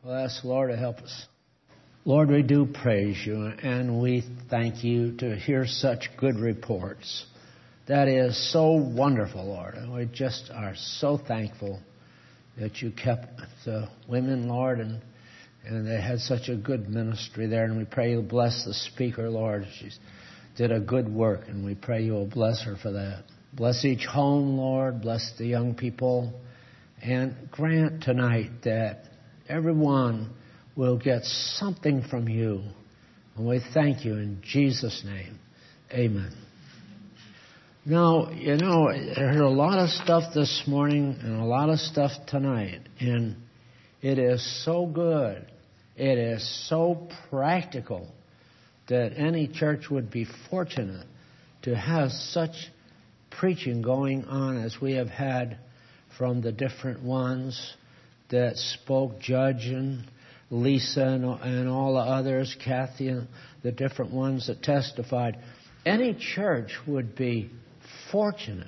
Well, ask the Lord to help us. Lord, we do praise you, and we thank you to hear such good reports. That is so wonderful, Lord. And we just are so thankful that you kept the women, Lord, and they had such a good ministry there. And we pray you'll bless the speaker, Lord. She did a good work, and we pray you'll bless her for that. Bless each home, Lord. Bless the young people. And grant tonight that everyone will get something from you. And we thank you in Jesus' name. Amen. Now, I heard a lot of stuff this morning and a lot of stuff tonight. And it is so good. It is so practical that any church would be fortunate to have such preaching going on as we have had from the different ones that spoke, Judge and Lisa and all the others, Kathy and the different ones that testified. Any church would be fortunate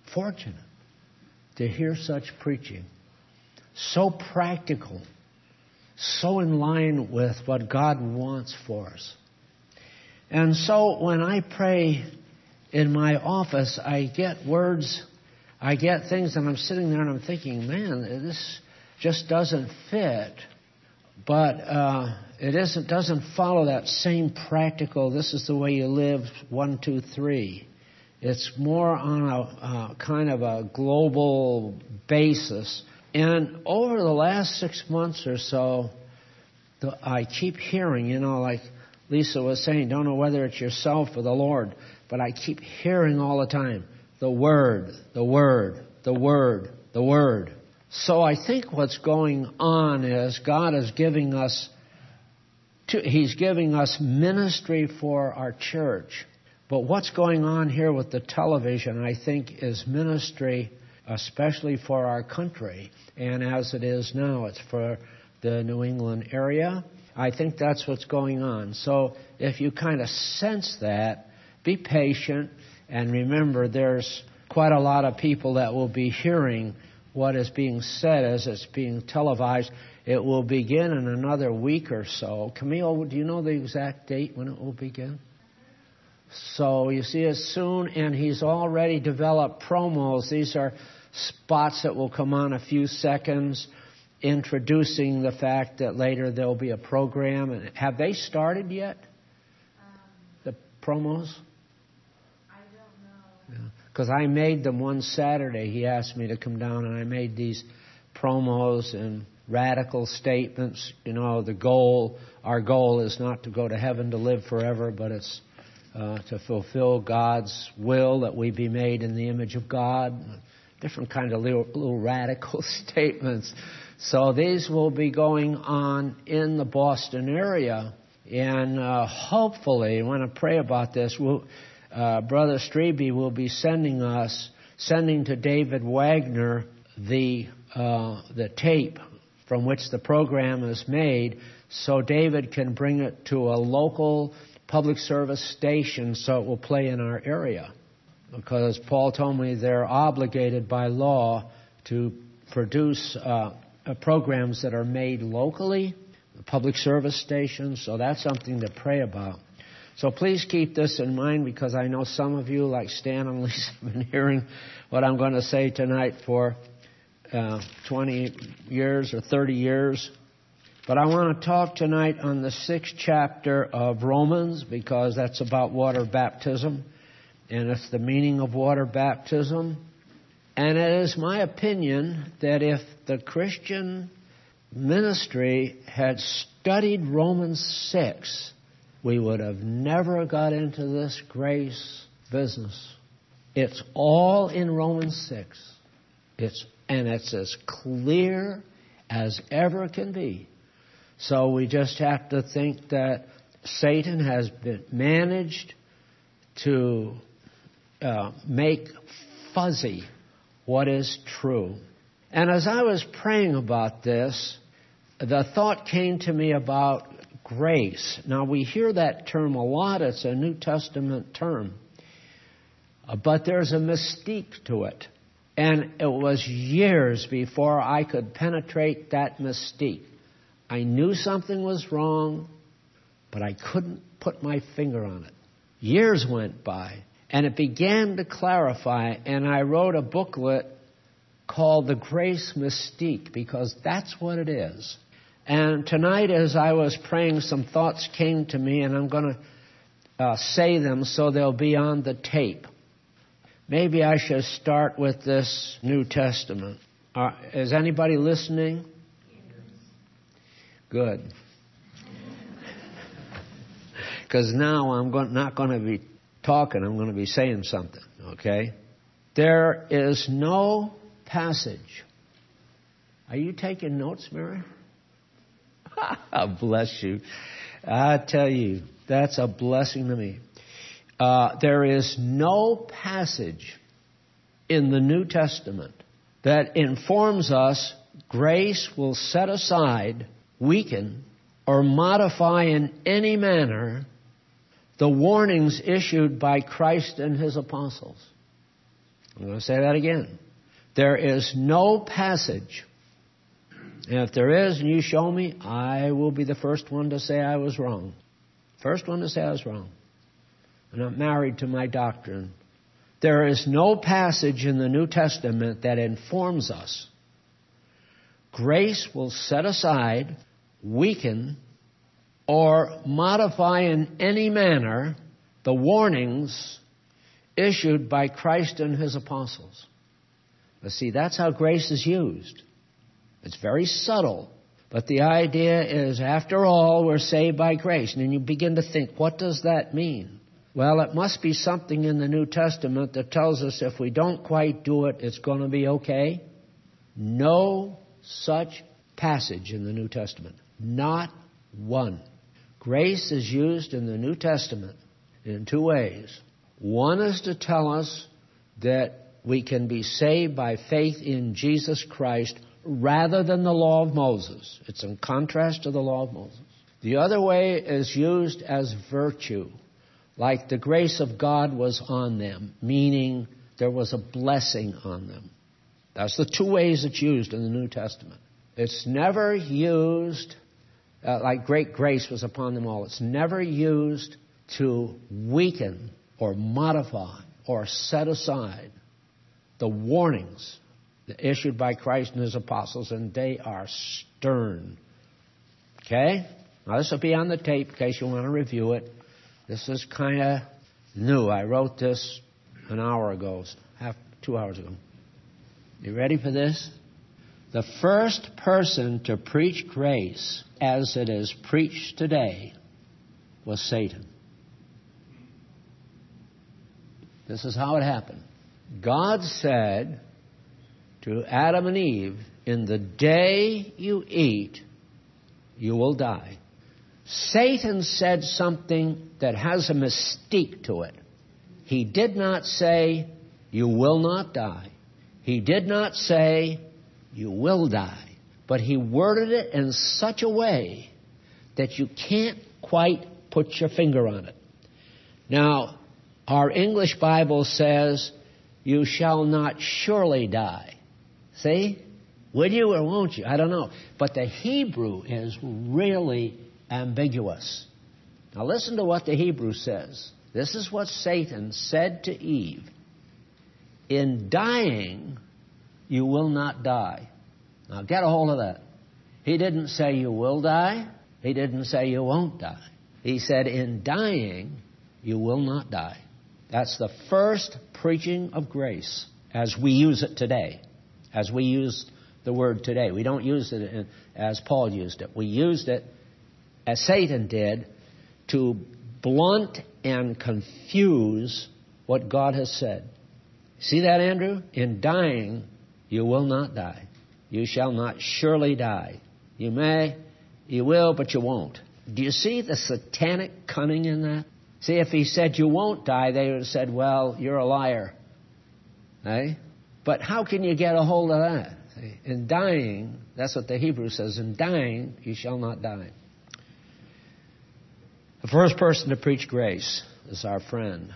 to hear such preaching. So practical, so in line with what God wants for us. And so when I pray in my office, I get words, I get things, and I'm sitting there and I'm thinking, man, this just doesn't fit. But it doesn't follow that same practical, this is the way you live, 1, 2, 3. It's more on a kind of a global basis. And over the last 6 months or so, I keep hearing, like Lisa was saying, don't know whether it's yourself or the Lord, but I keep hearing all the time, the Word, the Word, the Word, the Word. So I think what's going on is God is giving us, He's giving us ministry for our church. But what's going on here with the television, I think, is ministry, especially for our country. And as it is now, it's for the New England area. I think that's what's going on. So if you kind of sense that, be patient. And remember, there's quite a lot of people that will be hearing what is being said as it's being televised. It will begin in another week or so. Camille, do you know the exact date when it will begin? So you see it's soon, and he's already developed promos. These are spots that will come on a few seconds, introducing the fact that later there'll be a program. And have they started yet? The promos? I don't know. Because I made them one Saturday. He asked me to come down, and I made these promos and radical statements. Our goal is not to go to heaven to live forever, but it's to fulfill God's will, that we be made in the image of God. Different kind of little radical statements. So these will be going on in the Boston area. And hopefully, I want to pray about this, Brother Strebe will be sending to David Wagner the tape from which the program is made, so David can bring it to a local public service station so it will play in our area. Because Paul told me they're obligated by law to produce programs that are made locally, public service stations, so that's something to pray about. So please keep this in mind, because I know some of you, like Stan and Lisa, have been hearing what I'm going to say tonight for 20 years or 30 years. But I want to talk tonight on the 6th chapter of Romans, because that's about water baptism, and it's the meaning of water baptism. And it is my opinion that if the Christian ministry had studied Romans 6, we would have never got into this grace business. It's all in Romans 6. It's as clear as ever can be. So we just have to think that Satan has been managed to make fuzzy what is true. And as I was praying about this, the thought came to me about grace. Now, we hear that term a lot. It's a New Testament term. But there's a mystique to it. And it was years before I could penetrate that mystique I knew something was wrong, but I couldn't put my finger on it. Years went by, and it began to clarify, and I wrote a booklet called The Grace Mystique, because that's what it is. And tonight, as I was praying, some thoughts came to me, and I'm going to say them so they'll be on the tape. Maybe I should start with this New Testament. Is anybody listening? Good. Because now I'm not going to be talking, I'm going to be saying something, okay? There is no passage. Are you taking notes, Mary? Bless you. I tell you, that's a blessing to me. There is no passage in the New Testament that informs us grace will set aside, weaken, or modify in any manner the warnings issued by Christ and His apostles. I'm going to say that again. There is no passage. And if there is, and you show me, I will be the first one to say I was wrong. First one to say I was wrong. And I'm married to my doctrine. There is no passage in the New Testament that informs us grace will set aside, weaken, or modify in any manner the warnings issued by Christ and His apostles. But see, that's how grace is used. It's very subtle. But the idea is, after all, we're saved by grace. And then you begin to think, what does that mean? Well, it must be something in the New Testament that tells us if we don't quite do it, it's going to be okay. No such passage in the New Testament. Not one. Grace is used in the New Testament in two ways. One is to tell us that we can be saved by faith in Jesus Christ rather than the law of Moses. It's in contrast to the law of Moses. The other way is used as virtue, like the grace of God was on them, meaning there was a blessing on them. That's the two ways it's used in the New Testament. It's never used like great grace was upon them all. It's never used to weaken or modify or set aside the warnings issued by Christ and His apostles, and they are stern. Okay? Now this will be on the tape in case you want to review it. This is kind of new. I wrote this an hour ago, 2 hours ago. You ready for this? The first person to preach grace as it is preached today was Satan. This is how it happened. God said to Adam and Eve, in the day you eat, you will die. Satan said something that has a mystique to it. He did not say, you will not die. He did not say, you will die. But he worded it in such a way that you can't quite put your finger on it. Now, our English Bible says, you shall not surely die. See? Will you or won't you? I don't know. But the Hebrew is really ambiguous. Now listen to what the Hebrew says. This is what Satan said to Eve. In dying, you will not die. Now get a hold of that. He didn't say you will die. He didn't say you won't die. He said in dying, you will not die. That's the first preaching of grace as we use it today. As we use the word today. We don't use it as Paul used it. We used it as Satan did to blunt and confuse what God has said. See that, Andrew? In dying, you will not die. You shall not surely die. You may, you will, but you won't. Do you see the satanic cunning in that? See, if he said you won't die, they would have said, well, you're a liar. Eh? But how can you get a hold of that? See, in dying, that's what the Hebrew says, in dying, you shall not die. The first person to preach grace is our friend.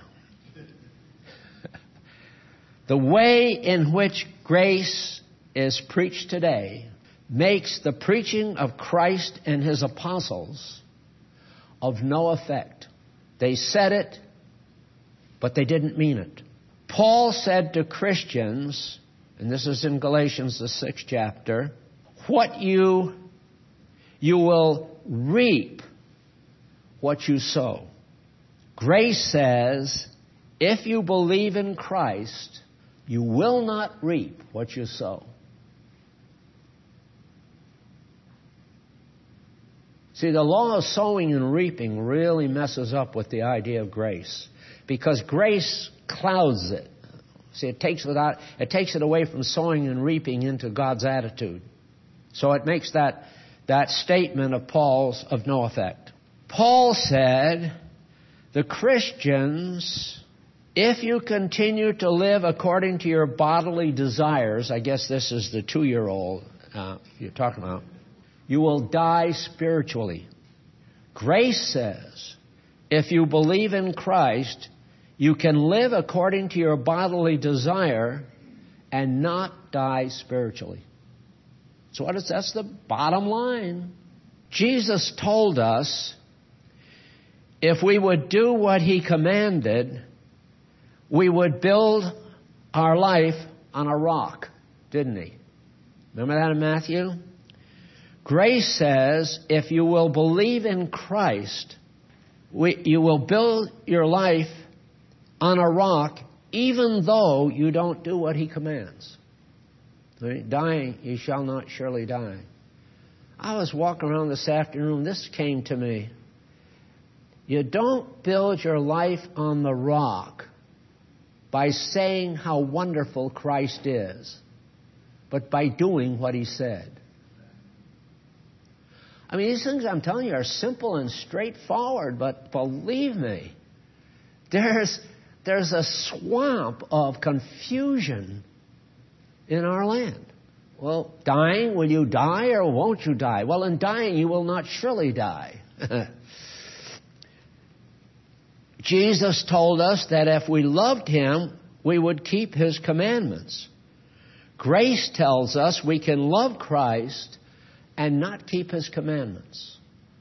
The way in which grace is preached today makes the preaching of Christ and His apostles of no effect. They said it, but they didn't mean it. Paul said to Christians, and this is in Galatians, the 6th chapter, what you will reap what you sow. Grace says, if you believe in Christ, you will not reap what you sow. See, the law of sowing and reaping really messes up with the idea of grace, because grace clouds it. See, it takes it away from sowing and reaping into God's attitude. So it makes that statement of Paul's of no effect. Paul said, the Christians, if you continue to live according to your bodily desires, I guess this is the 2-year-old you're talking about, you will die spiritually. Grace says, if you believe in Christ, you can live according to your bodily desire and not die spiritually. So that's the bottom line. Jesus told us if we would do what He commanded, we would build our life on a rock, didn't He? Remember that in Matthew? Grace says if you will believe in Christ, you will build your life on a rock even though you don't do what He commands. Dying, you shall not surely die. I was walking around this afternoon, this came to me. You don't build your life on the rock by saying how wonderful Christ is, but by doing what He said. I mean, these things I'm telling you are simple and straightforward, but believe me, there's a swamp of confusion in our land. Well, dying, will you die or won't you die? Well, in dying, you will not surely die. Jesus told us that if we loved Him, we would keep His commandments. Grace tells us we can love Christ and not keep His commandments.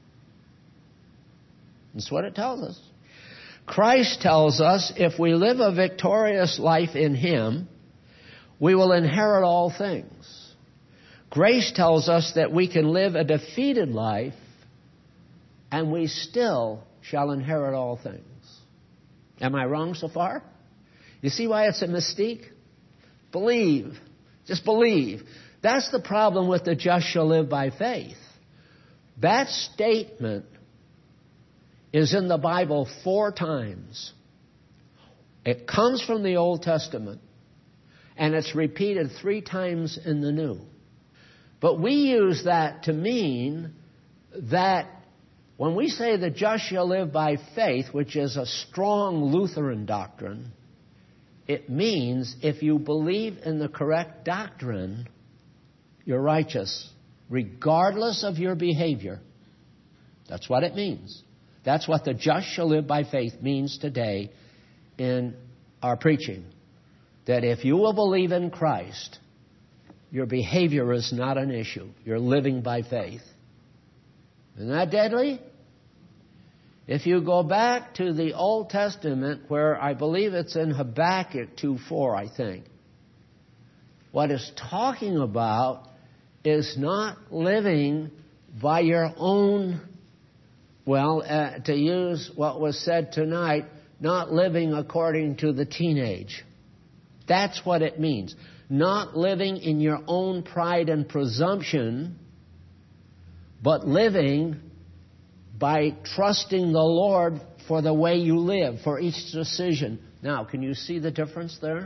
That's what it tells us. Christ tells us if we live a victorious life in Him, we will inherit all things. Grace tells us that we can live a defeated life and we still shall inherit all things. Am I wrong so far? You see why it's a mystique? Believe. Just believe. That's the problem with the just shall live by faith. That statement is in the Bible 4 times. It comes from the Old Testament, and it's repeated 3 times in the New. But we use that to mean that when we say the just shall live by faith, which is a strong Lutheran doctrine, it means if you believe in the correct doctrine, you're righteous, regardless of your behavior. That's what it means. That's what the just shall live by faith means today in our preaching. That if you will believe in Christ, your behavior is not an issue. You're living by faith. Isn't that deadly? If you go back to the Old Testament, where I believe it's in Habakkuk 2:4, I think, what it's talking about is not living by your own, to use what was said tonight, not living according to the teenage. That's what it means. Not living in your own pride and presumption, but living by trusting the Lord for the way you live, for each decision. Now, can you see the difference there?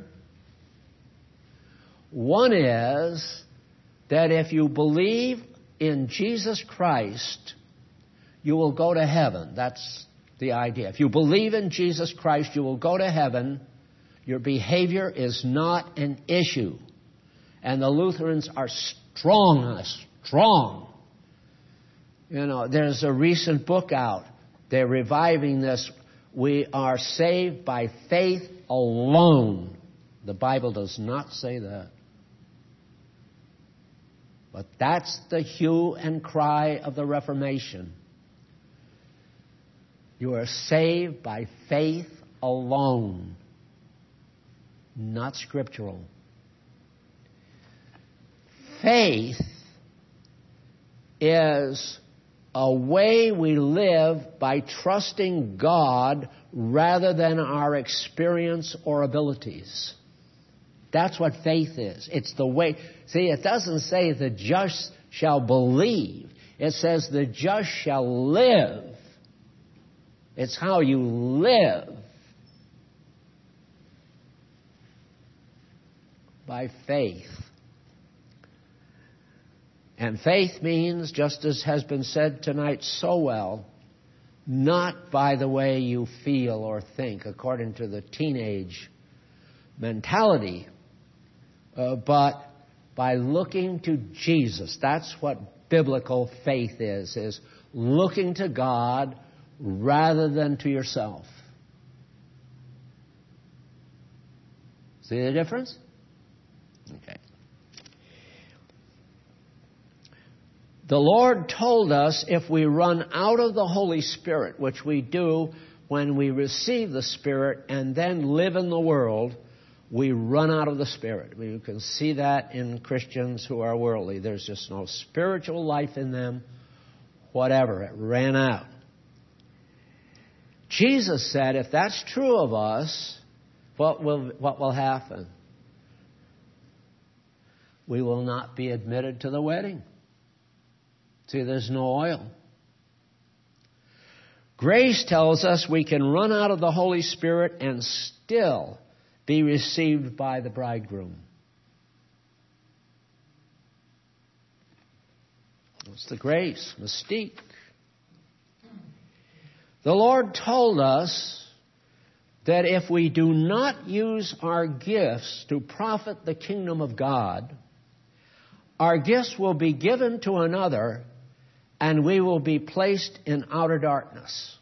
One is that if you believe in Jesus Christ, you will go to heaven. That's the idea. If you believe in Jesus Christ, you will go to heaven. Your behavior is not an issue. And the Lutherans are strong on this. Strong. You know, there's a recent book out. They're reviving this. We are saved by faith alone. The Bible does not say that. But that's the hue and cry of the Reformation. You are saved by faith alone, not scriptural. Faith is a way we live by trusting God rather than our experience or abilities. That's what faith is. It's the way. See, it doesn't say the just shall believe. It says the just shall live. It's how you live. By faith. And faith means, just as has been said tonight so well, not by the way you feel or think, according to the teenage mentality, but by looking to Jesus. That's what biblical faith is looking to God rather than to yourself. See the difference? Okay. The Lord told us if we run out of the Holy Spirit, which we do when we receive the Spirit and then live in the world, we run out of the Spirit. You can see that in Christians who are worldly. There's just no spiritual life in them, whatever. It ran out. Jesus said, if that's true of us, what will happen? We will not be admitted to the wedding. See, there's no oil. Grace tells us we can run out of the Holy Spirit and still be received by the bridegroom. It's the grace, mystique. The Lord told us that if we do not use our gifts to profit the kingdom of God, our gifts will be given to another and we will be placed in outer darkness.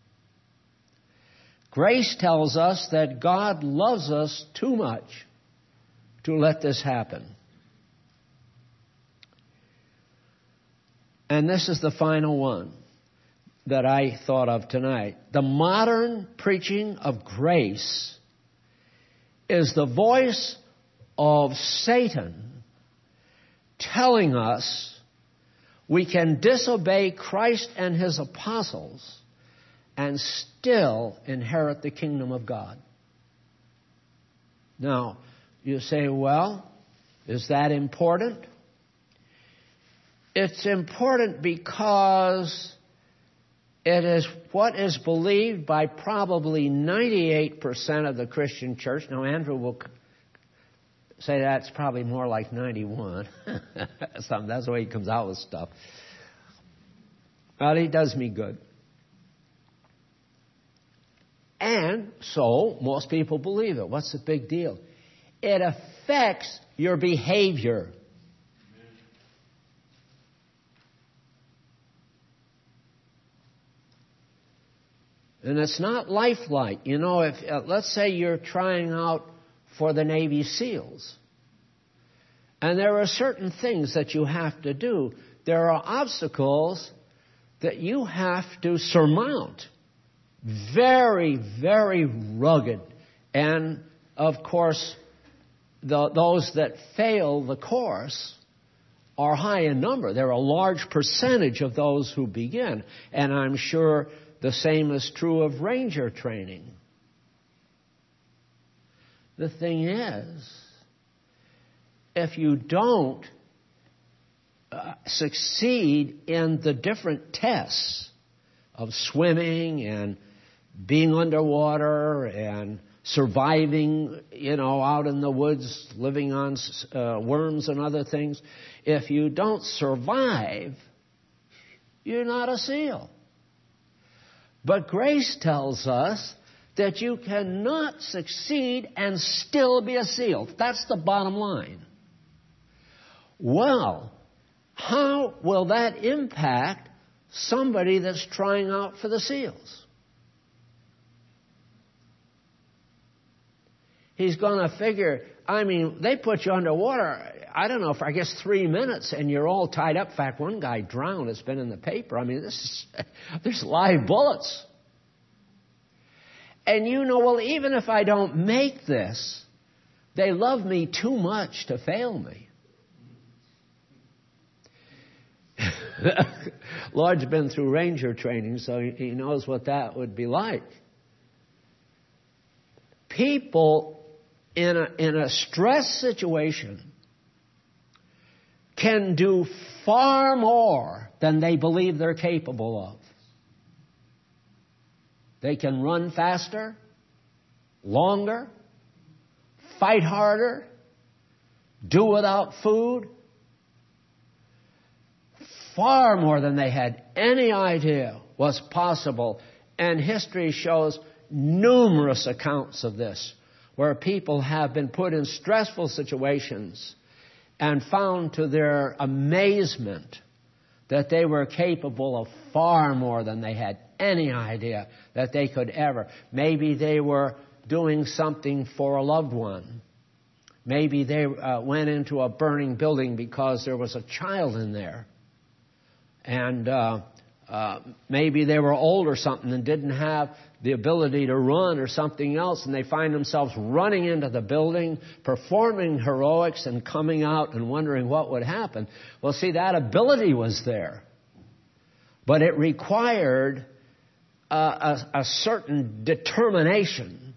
Grace tells us that God loves us too much to let this happen. And this is the final one that I thought of tonight. The modern preaching of grace is the voice of Satan telling us we can disobey Christ and His apostles and still inherit the kingdom of God. Now, you say, well, is that important? It's important because it is what is believed by probably 98% of the Christian church. Now, Andrew will say that's probably more like 91. That's the way he comes out with stuff. Well, he does me good. And so, most people believe it. What's the big deal? It affects your behavior. And it's not lifelike. You know, if let's say you're trying out for the Navy SEALs, and there are certain things that you have to do. There are obstacles that you have to surmount. Very, very rugged. And, of course, those that fail the course are high in number. There are a large percentage of those who begin. And I'm sure the same is true of Ranger training. The thing is, if you don't succeed in the different tests of swimming and being underwater and surviving, out in the woods, living on worms and other things, if you don't survive, you're not a SEAL. But grace tells us that you cannot succeed and still be a SEAL. That's the bottom line. Well, how will that impact somebody that's trying out for the SEALs? he's going to figure, I mean, they put you underwater, I don't know, for I guess 3 minutes, and you're all tied up. In fact, one guy drowned. It's been in the paper. I mean, there's live bullets. And you know, well, even if I don't make this, they love me too much to fail me. Lord's been through Ranger training, so he knows what that would be like. People in a stress situation can do far more than they believe they're capable of. They can run faster, longer, fight harder, do without food, far more than they had any idea was possible. And history shows numerous accounts of this, where people have been put in stressful situations and found to their amazement that they were capable of far more than they had any idea that they could ever. Maybe they were doing something for a loved one. Maybe they went into a burning building because there was a child in there. And maybe they were old or something and didn't have the ability to run or something else, and they find themselves running into the building, performing heroics, and coming out and wondering what would happen. Well, see, that ability was there. But it required a certain determination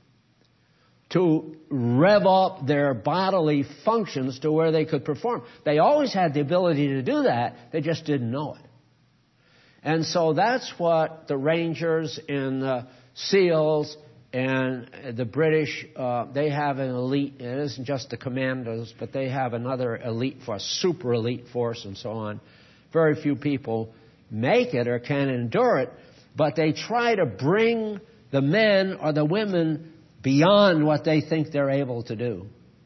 to rev up their bodily functions to where they could perform. They always had the ability to do that, they just didn't know it. And so that's what the Rangers and the SEALs and the British, they have an elite, it isn't just the commandos, but they have another elite force, super elite force and so on. Very few people make it or can endure it, but they try to bring the men or the women beyond what they think they're able to do.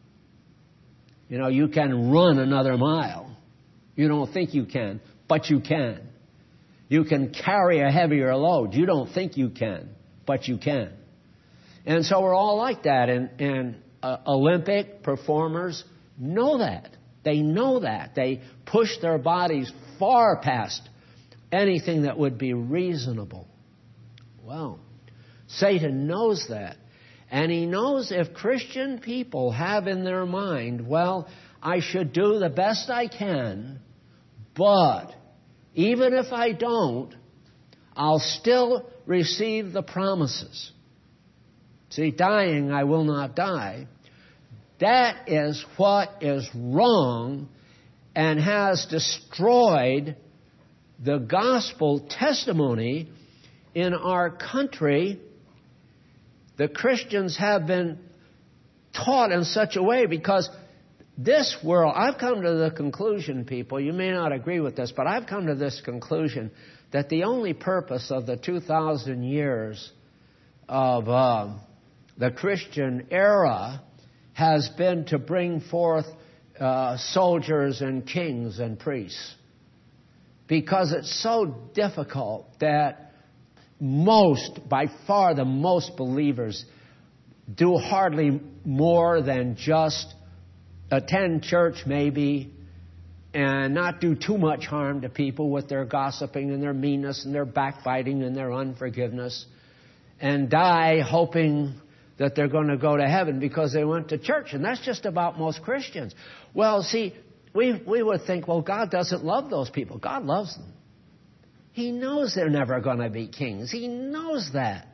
You know, you can run another mile. You don't think you can, but you can. You can carry a heavier load. You don't think you can, but you can. And so we're all like that. And Olympic performers know that. They know that. They push their bodies far past anything that would be reasonable. Well, Satan knows that. And he knows if Christian people have in their mind, well, I should do the best I can, but even if I don't, I'll still receive the promises. See, dying, I will not die. That is what is wrong and has destroyed the gospel testimony in our country. The Christians have been taught in such a way because this world, I've come to the conclusion, people, you may not agree with this, but I've come to this conclusion that the only purpose of the 2,000 years of the Christian era has been to bring forth soldiers and kings and priests. Because it's so difficult that by far the most believers do hardly more than just attend church maybe and not do too much harm to people with their gossiping and their meanness and their backbiting and their unforgiveness, and die hoping that they're going to go to heaven because they went to church. And that's just about most Christians. Well, see, we would think, well, God doesn't love those people. God loves them. He knows they're never going to be kings. He knows that.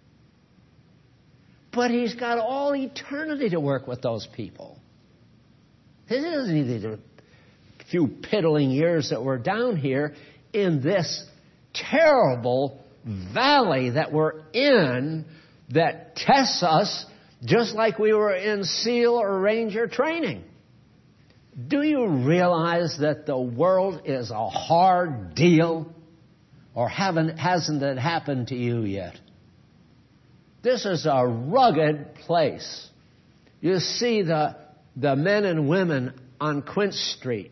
But He's got all eternity to work with those people. It isn't need a few piddling years that we're down here in this terrible valley that we're in that tests us just like we were in SEAL or Ranger training. Do you realize that the world is a hard deal? Or hasn't it happened to you yet? This is a rugged place. You see the men and women on Quince Street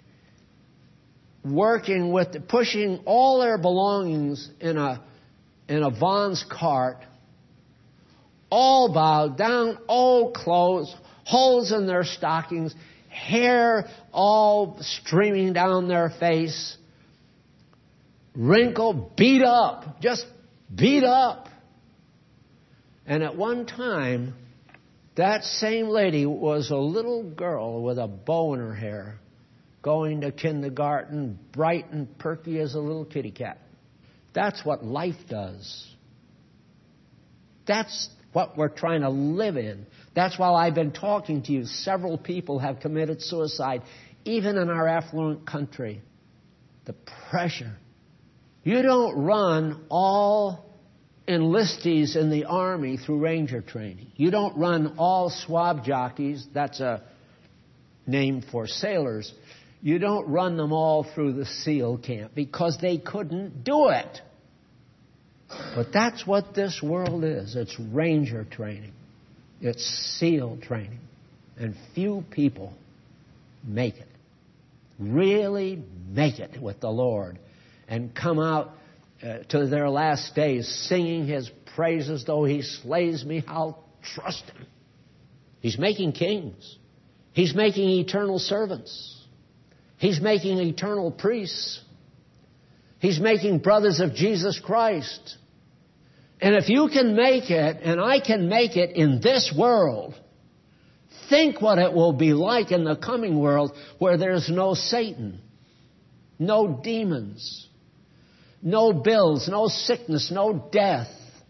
pushing all their belongings in a Vaughn's cart all bowed down, old clothes, holes in their stockings, hair all streaming down their face, wrinkled, beat up, just beat up. And at one time, that same lady was a little girl with a bow in her hair, going to kindergarten, bright and perky as a little kitty cat. That's what life does. That's what we're trying to live in. That's why I've been talking to you. Several people have committed suicide, even in our affluent country. The pressure. You don't run all enlistees in the Army through Ranger training. You don't run all swab jockeys. That's a name for sailors. You don't run them all through the SEAL camp because they couldn't do it. But that's what this world is. It's Ranger training. It's SEAL training. And few people make it. Really make it with the Lord. And come out to their last days singing His praises. Though He slays me, I'll trust Him. He's making kings. He's making eternal servants. He's making eternal priests. He's making brothers of Jesus Christ. And if you can make it, and I can make it in this world, think what it will be like in the coming world where there's no Satan, no demons, no bills, no sickness, no death,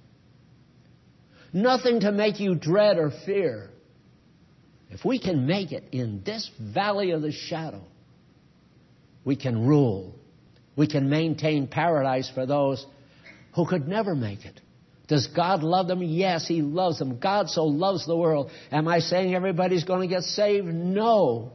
nothing to make you dread or fear. If we can make it in this valley of the shadow, we can rule. We can maintain paradise for those who could never make it. Does God love them? Yes, He loves them. God so loves the world. Am I saying everybody's going to get saved? No.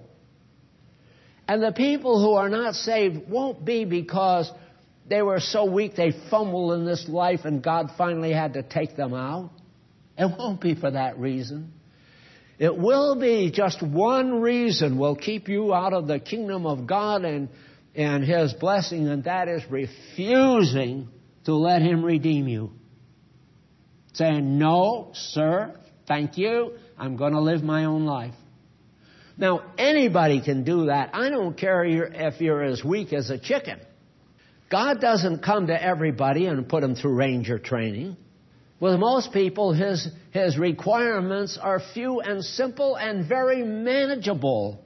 And the people who are not saved won't be because they were so weak they fumbled in this life and God finally had to take them out. It won't be for that reason. It will be just one reason will keep you out of the kingdom of God and His blessing, and that is refusing to let Him redeem you. Saying, no, sir, thank you, I'm going to live my own life. Now, anybody can do that. I don't care if you're as weak as a chicken. God doesn't come to everybody and put them through Ranger training. With most people, His requirements are few and simple and very manageable.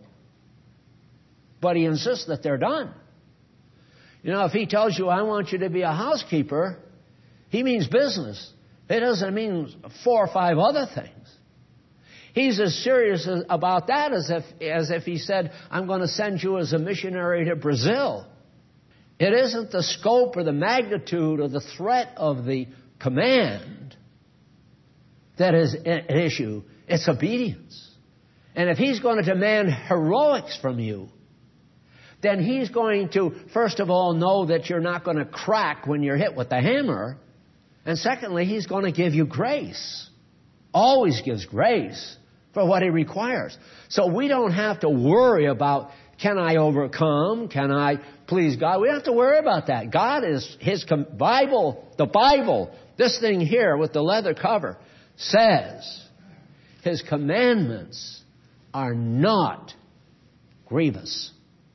But He insists that they're done. You know, if He tells you, I want you to be a housekeeper, He means business. It doesn't mean 4 or 5 other things. He's as serious about that as if He said, I'm going to send you as a missionary to Brazil. It isn't the scope or the magnitude or the threat of the command that is an issue. It's obedience. And if He's going to demand heroics from you, then He's going to, first of all, know that you're not going to crack when you're hit with the hammer. And secondly, He's going to give you grace. Always gives grace for what He requires. So we don't have to worry about, can I overcome? Can I please God? We don't have to worry about that. God is His Bible, the Bible, this thing here with the leather cover, says His commandments are not grievous.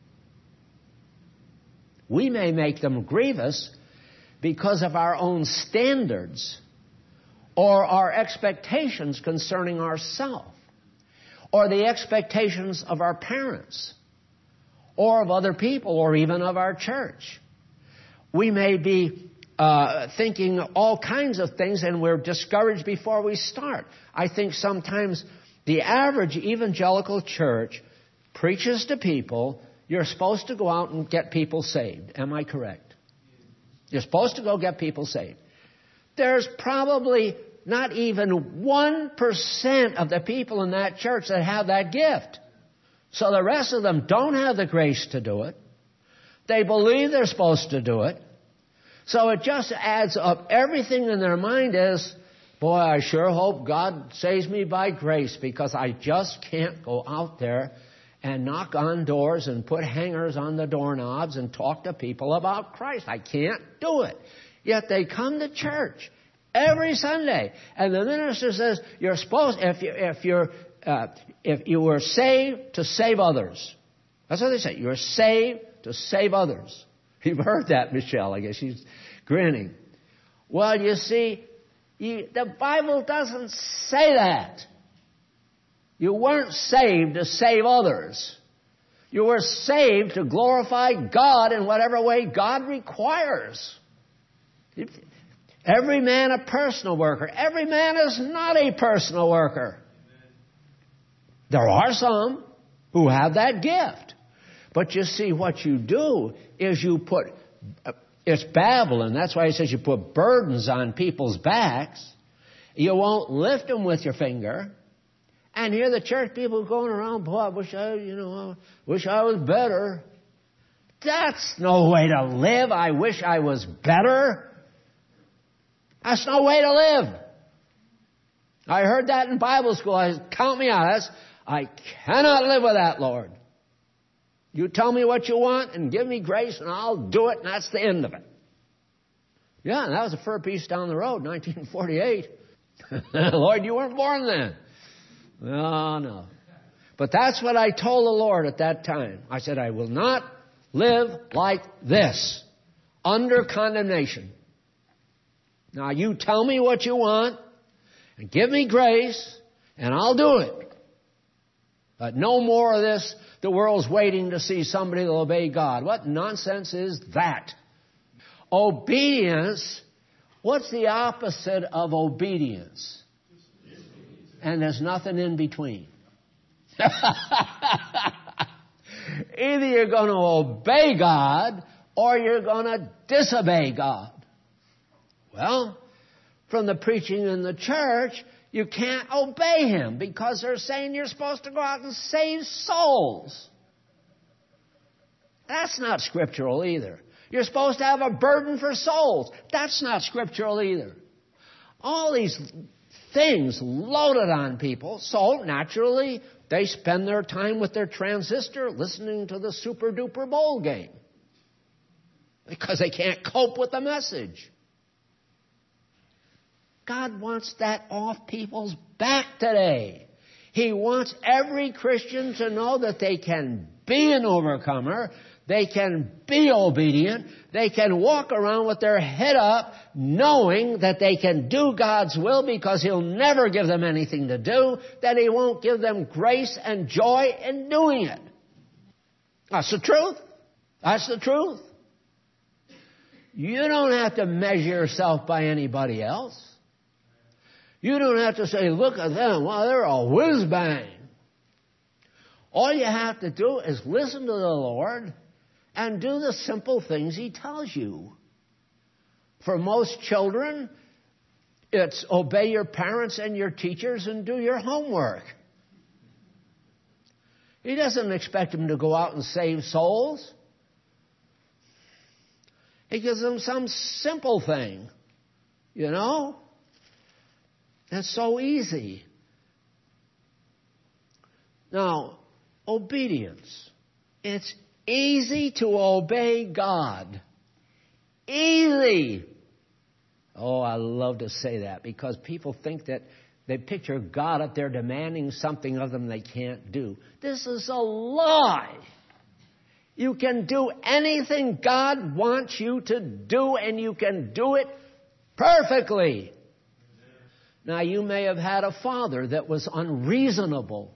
We may make them grievous because of our own standards or our expectations concerning ourselves or the expectations of our parents or of other people or even of our church. We may be thinking all kinds of things and we're discouraged before we start. I think sometimes the average evangelical church preaches to people, you're supposed to go out and get people saved. Am I correct? You're supposed to go get people saved. There's probably not even 1% of the people in that church that have that gift. So the rest of them don't have the grace to do it. They believe they're supposed to do it. So it just adds up. Everything in their mind is, boy, I sure hope God saves me by grace because I just can't go out there and knock on doors and put hangers on the doorknobs and talk to people about Christ. I can't do it. Yet they come to church Every Sunday. And the minister says, you're supposed, if you were saved to save others. That's what they say. You're saved to save others. You've heard that, Michelle. I guess she's grinning. Well, you see, the Bible doesn't say that. You weren't saved to save others. You were saved to glorify God in whatever way God requires. Every man a personal worker. Every man is not a personal worker. There are some who have that gift. But you see, what you do is you put, it's Babylon. That's why he says you put burdens on people's backs. You won't lift them with your finger. And here the church people going around, boy, I wish I was better. That's no way to live. I wish I was better. That's no way to live. I heard that in Bible school. I said, count me out. I cannot live with that, Lord. You tell me what you want and give me grace and I'll do it, and that's the end of it. Yeah, and that was a fur piece down the road, 1948. Lord, you weren't born then. Oh, no. But that's what I told the Lord at that time. I said, I will not live like this, under condemnation. Now, you tell me what you want, and give me grace, and I'll do it. But no more of this, the world's waiting to see somebody that will obey God. What nonsense is that? Obedience, what's the opposite of obedience? And there's nothing in between. Either you're going to obey God or you're going to disobey God. Well, from the preaching in the church, you can't obey Him because they're saying you're supposed to go out and save souls. That's not scriptural either. You're supposed to have a burden for souls. That's not scriptural either. All these things loaded on people, so naturally they spend their time with their transistor listening to the Super Duper Bowl game because they can't cope with the message. God wants that off people's back today. He wants every Christian to know that they can be an overcomer, they can be obedient, they can walk around with their head up knowing that they can do God's will because He'll never give them anything to do, that He won't give them grace and joy in doing it. That's the truth. That's the truth. You don't have to measure yourself by anybody else. You don't have to say, look at them, well, they're a whiz-bang. All you have to do is listen to the Lord and do the simple things He tells you. For most children, it's obey your parents and your teachers and do your homework. He doesn't expect them to go out and save souls. He gives them some simple thing, you know. That's so easy. Now, obedience. It's easy to obey God. Easy. Oh, I love to say that because people think that they picture God up there demanding something of them they can't do. This is a lie. You can do anything God wants you to do, and you can do it perfectly. Now, you may have had a father that was unreasonable.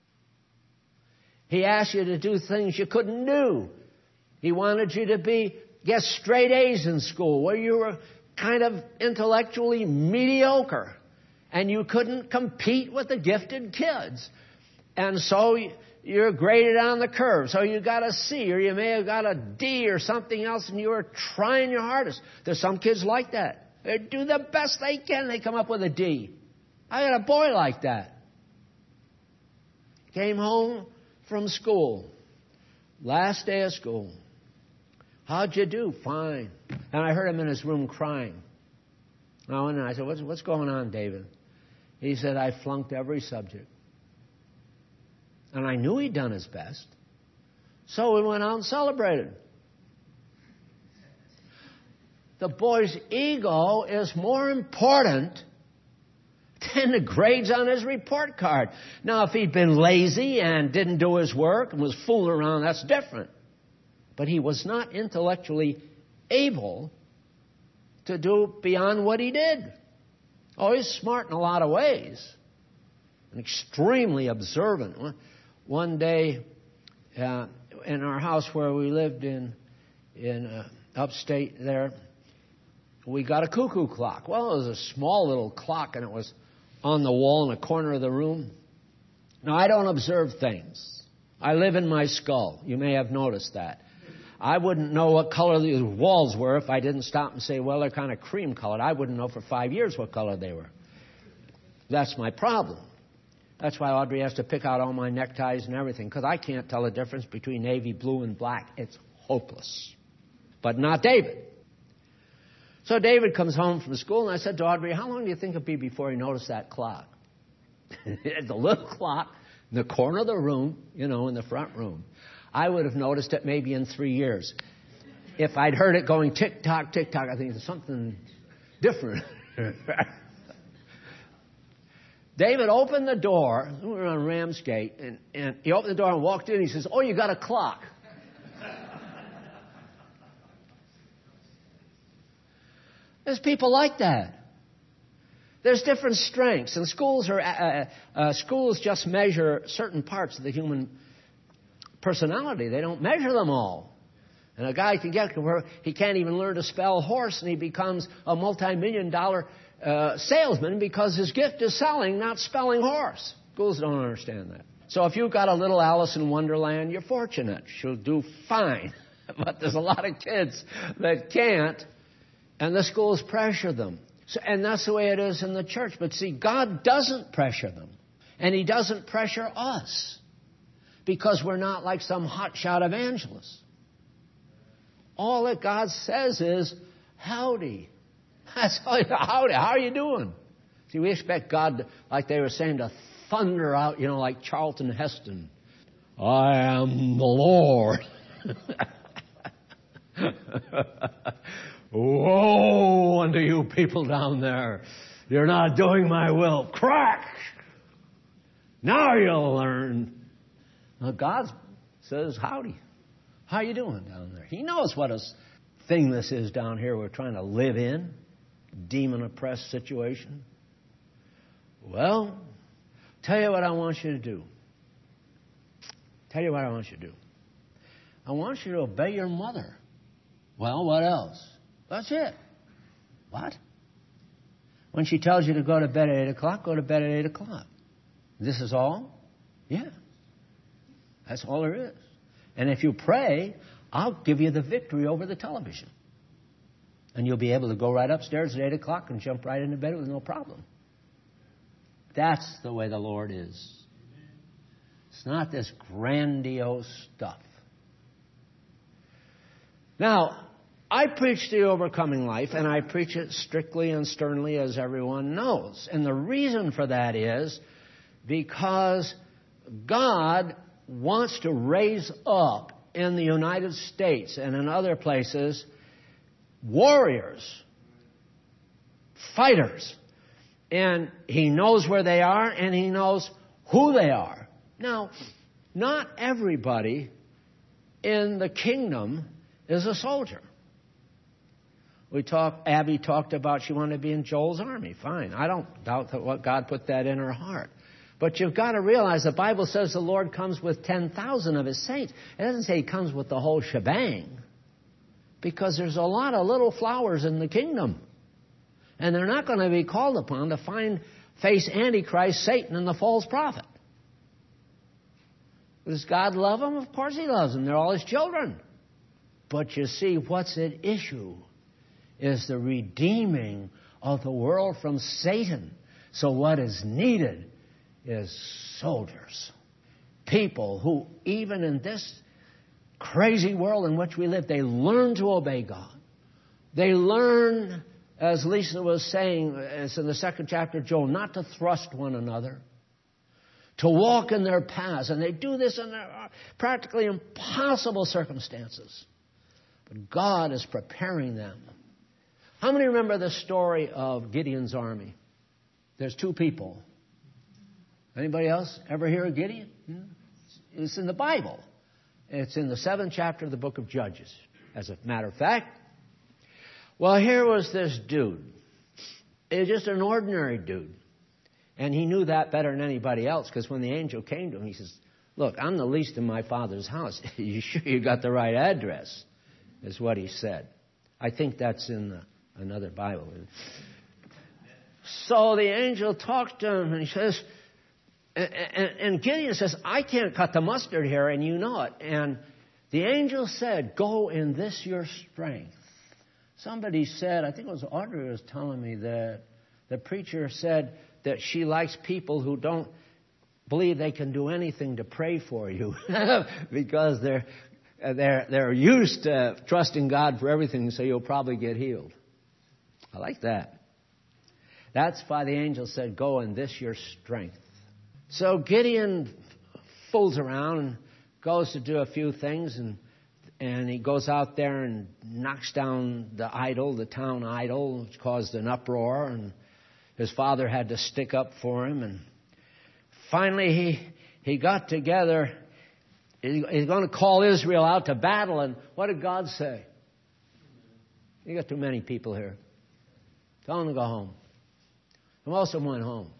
He asked you to do things you couldn't do. He wanted you to get straight A's in school, where you were kind of intellectually mediocre, and you couldn't compete with the gifted kids. And so you're graded on the curve. So you got a C, or you may have got a D or something else, and you were trying your hardest. There's some kids like that. They do the best they can. They come up with a D. I got a boy like that. Came home from school. Last day of school. How'd you do? Fine. And I heard him in his room crying. I went in and I said, what's going on, David? He said, I flunked every subject. And I knew he'd done his best. So we went out and celebrated. the boy's ego is more important than the grades on his report card. Now, if he'd been lazy and didn't do his work and was fooling around, that's different. But he was not intellectually able to do beyond what he did. Oh, he's smart in a lot of ways and extremely observant. One day, in our house where we lived in upstate there, we got a cuckoo clock. Well, it was a small little clock, and it was on the wall in a corner of the room. Now, I don't observe things. I live in my skull. You may have noticed that. I wouldn't know what color the walls were if I didn't stop and say, well, they're kind of cream colored. I wouldn't know for 5 years what color they were. That's my problem. That's why Audrey has to pick out all my neckties and everything, because I can't tell the difference between navy blue and black. It's hopeless. But not David. So David comes home from school, and I said to Audrey, how long do you think it'd be before he noticed that clock? The little clock in the corner of the room, in the front room. I would have noticed it maybe in 3 years. If I'd heard it going tick-tock, tick-tock, I think it's something different. David opened the door. We were on Ramsgate, and he opened the door and walked in, and he says, oh, you got a clock. There's people like that. There's different strengths, and schools just measure certain parts of the human personality. They don't measure them all. And a guy can get to where he can't even learn to spell horse, and he becomes a multi-million-dollar salesman because his gift is selling, not spelling horse. Schools don't understand that. So if you've got a little Alice in Wonderland, you're fortunate. She'll do fine. But there's a lot of kids that can't, and the schools pressure them. So, and that's the way it is in the church. But see, God doesn't pressure them. And He doesn't pressure us. Because we're not like some hotshot evangelist. All that God says is, howdy. That's all. Howdy. How are you doing? See, we expect God, like they were saying, to thunder out, like Charlton Heston. I am the Lord. Woe unto you people down there. You're not doing my will. Crack! Now you'll learn. Now God says, howdy. How you doing down there? He knows what a thing this is down here we're trying to live in. Demon-oppressed situation. Well, tell you what I want you to do. Tell you what I want you to do. I want you to obey your mother. Well, what else? That's it. What? When she tells you to go to bed at 8 o'clock, go to bed at 8 o'clock. This is all? Yeah. That's all there is. And if you pray, I'll give you the victory over the television. And you'll be able to go right upstairs at 8 o'clock and jump right into bed with no problem. That's the way the Lord is. It's not this grandiose stuff. Now, I preach the overcoming life, and I preach it strictly and sternly, as everyone knows. And the reason for that is because God wants to raise up in the United States and in other places warriors, fighters. And He knows where they are, and He knows who they are. Now, not everybody in the kingdom is a soldier. Abby talked about she wanted to be in Joel's army. Fine. I don't doubt that what God put that in her heart. But you've got to realize the Bible says the Lord comes with 10,000 of His saints. It doesn't say He comes with the whole shebang. Because there's a lot of little flowers in the kingdom. And they're not going to be called upon to face Antichrist, Satan, and the false prophet. Does God love them? Of course He loves them. They're all His children. But you see, what's at issue is the redeeming of the world from Satan. So what is needed is soldiers. People who, even in this crazy world in which we live, they learn to obey God. They learn, as Lisa was saying, as in the 2nd chapter of Joel, not to thrust one another, to walk in their paths. And they do this in practically impossible circumstances. But God is preparing them How many remember the story of Gideon's army? There's 2 people. Anybody else ever hear of Gideon? It's in the Bible. It's in the 7th chapter of the book of Judges, as a matter of fact. Well, here was this dude. He was just an ordinary dude. And he knew that better than anybody else, because when the angel came to him, he says, look, I'm the least in my father's house. You sure you got the right address? Is what he said. I think that's in another Bible. So the angel talked to him, and he says, and Gideon says, I can't cut the mustard here, and you know it. And the angel said, go in this your strength. Somebody said, I think it was Audrey was telling me that the preacher said that she likes people who don't believe they can do anything to pray for you because they're used to trusting God for everything, so you'll probably get healed. I like that. That's why the angel said, go in this your strength. So Gideon fools around and goes to do a few things, and he goes out there and knocks down the idol, the town idol, which caused an uproar, and his father had to stick up for him. And finally he got together. He's going to call Israel out to battle. And what did God say? You got too many people here. Tell them to go home. And most of them went home.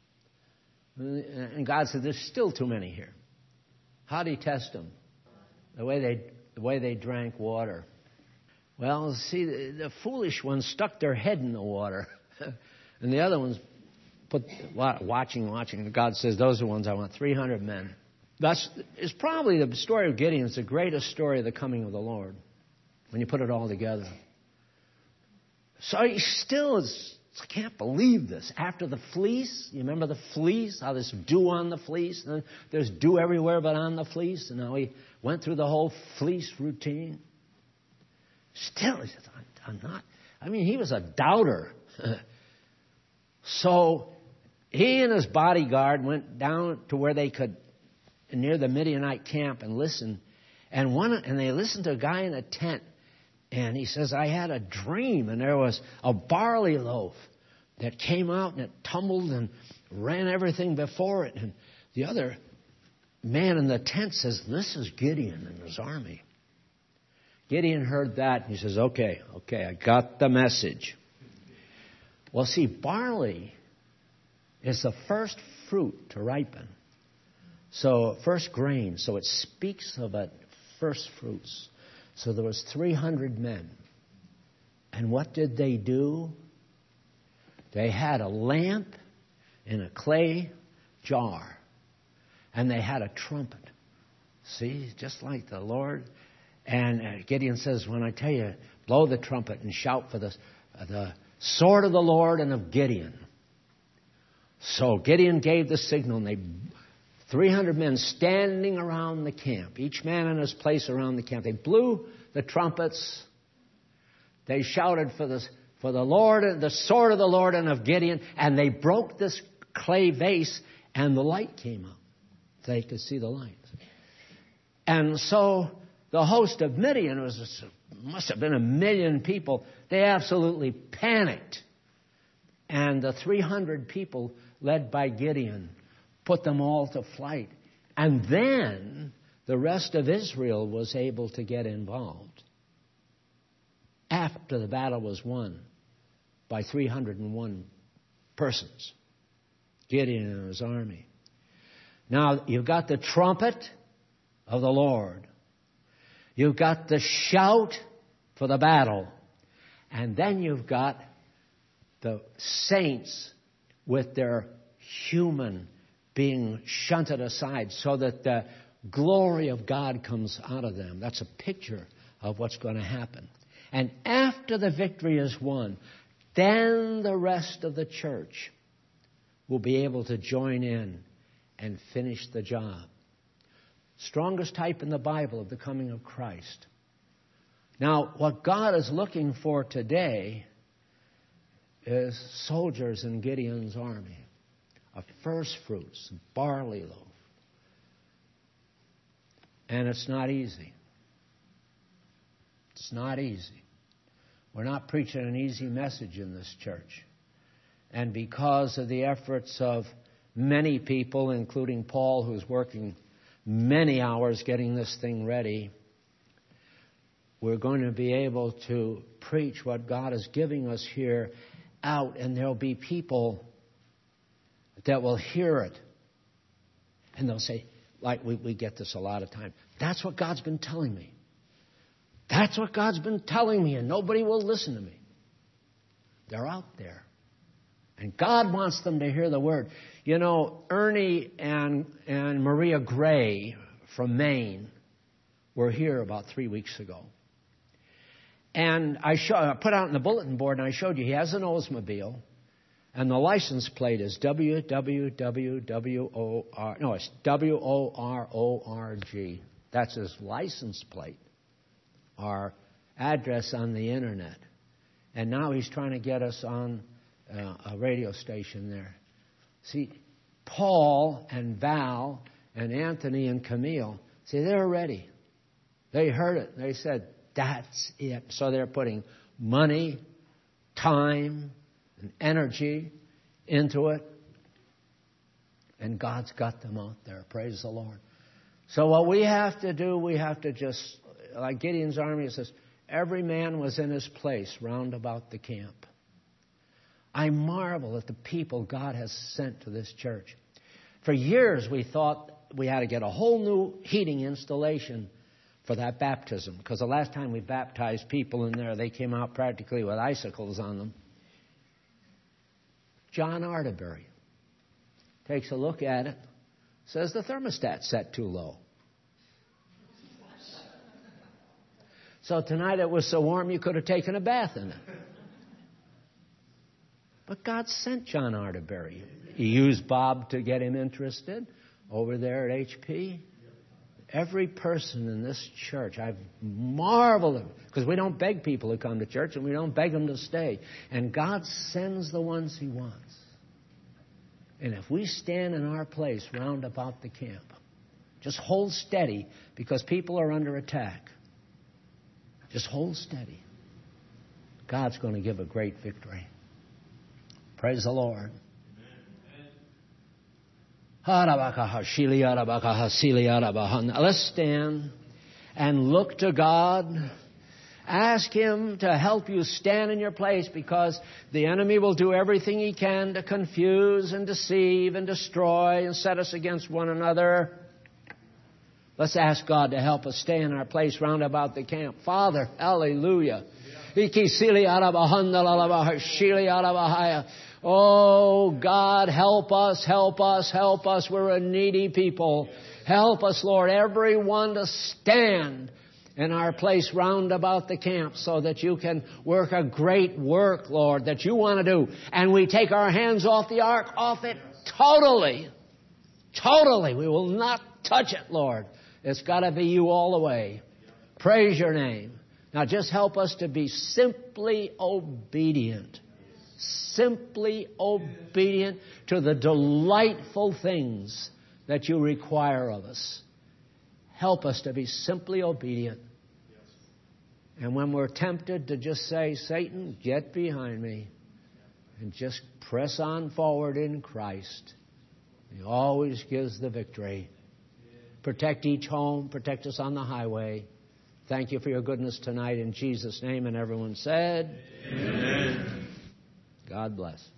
And God said, there's still too many here. How did he test them? The way they drank water. Well, see, the foolish ones stuck their head in the water. And the other ones watching. And God says, those are the ones I want, 300 men. It's probably the story of Gideon. It's the greatest story of the coming of the Lord when you put it all together. So he still is, I can't believe this. After the fleece, you remember the fleece? How there's dew on the fleece? And then there's dew everywhere but on the fleece. And now he went through the whole fleece routine. Still, he says, I'm not. I mean, he was a doubter. So he and his bodyguard went down to where they could, near the Midianite camp, and listen. And they listened to a guy in a tent. And he says, I had a dream, and there was a barley loaf that came out, and it tumbled and ran everything before it. And the other man in the tent says, this is Gideon and his army. Gideon heard that, and he says, okay, I got the message. Well, see, barley is the first fruit to ripen. So, first grain. So it speaks of it, first fruits. So there was 300 men. And what did they do? They had a lamp in a clay jar. And they had a trumpet. See, just like the Lord. And Gideon says, when I tell you, blow the trumpet and shout for the sword of the Lord and of Gideon. So Gideon gave the signal, and 300 men standing around the camp, each man in his place around the camp. They blew the trumpets. They shouted for the Lord, the sword of the Lord and of Gideon, and they broke this clay vase, and the light came out. They could see the light. And so the host of Midian must have been 1 million people. They absolutely panicked. And the 300 people led by Gideon put them all to flight. And then the rest of Israel was able to get involved after the battle was won by 301 persons. Gideon and his army. Now, you've got the trumpet of the Lord. You've got the shout for the battle. And then you've got the saints with their human being shunted aside so that the glory of God comes out of them. That's a picture of what's going to happen. And after the victory is won, then the rest of the church will be able to join in and finish the job. Strongest type in the Bible of the coming of Christ. Now, what God is looking for today is soldiers in Gideon's army, of first fruits, barley loaf. And it's not easy. It's not easy. We're not preaching an easy message in this church. And because of the efforts of many people, including Paul, who's working many hours getting this thing ready, we're going to be able to preach what God is giving us here out, and there'll be people that will hear it. And they'll say, like we get this a lot of time, that's what God's been telling me. That's what God's been telling me, and nobody will listen to me. They're out there. And God wants them to hear the Word. You know, Ernie and Maria Gray from Maine were here about 3 weeks ago. And I put out in the bulletin board, and I showed you, he has an Oldsmobile, and the license plate is WORORG. That's his license plate, our address on the internet. And now he's trying to get us on a radio station there. See, Paul and Val and Anthony and Camille, see, they're ready. They heard it. They said, that's it. So they're putting money, time, and energy into it. And God's got them out there. Praise the Lord. So what we have to do, we have to just, like Gideon's army, it says, every man was in his place round about the camp. I marvel at the people God has sent to this church. For years we thought we had to get a whole new heating installation for that baptism, because the last time we baptized people in there, they came out practically with icicles on them. John Arterbury takes a look at it, says the thermostat's set too low. So tonight it was so warm you could have taken a bath in it. But God sent John Arterbury. He used Bob to get him interested over there at HP. Every person in this church, I've marveled at, because we don't beg people to come to church and we don't beg them to stay. And God sends the ones He wants. And if we stand in our place round about the camp, just hold steady, because people are under attack. Just hold steady. God's going to give a great victory. Praise the Lord. Now let's stand and look to God. Ask Him to help you stand in your place, because the enemy will do everything he can to confuse and deceive and destroy and set us against one another. Let's ask God to help us stay in our place round about the camp. Father, hallelujah. Oh, God, help us, help us, help us. We're a needy people. Help us, Lord, everyone to stand in our place round about the camp, so that you can work a great work, Lord, that you want to do. And we take our hands off the ark, off it totally. Totally. We will not touch it, Lord. It's got to be you all the way. Praise your name. Now just help us to be simply obedient. Simply obedient to the delightful things that you require of us. Help us to be simply obedient. And when we're tempted to just say, Satan, get behind me, and just press on forward in Christ, He always gives the victory. Protect each home. Protect us on the highway. Thank you for your goodness tonight in Jesus' name. And everyone said, Amen. God bless.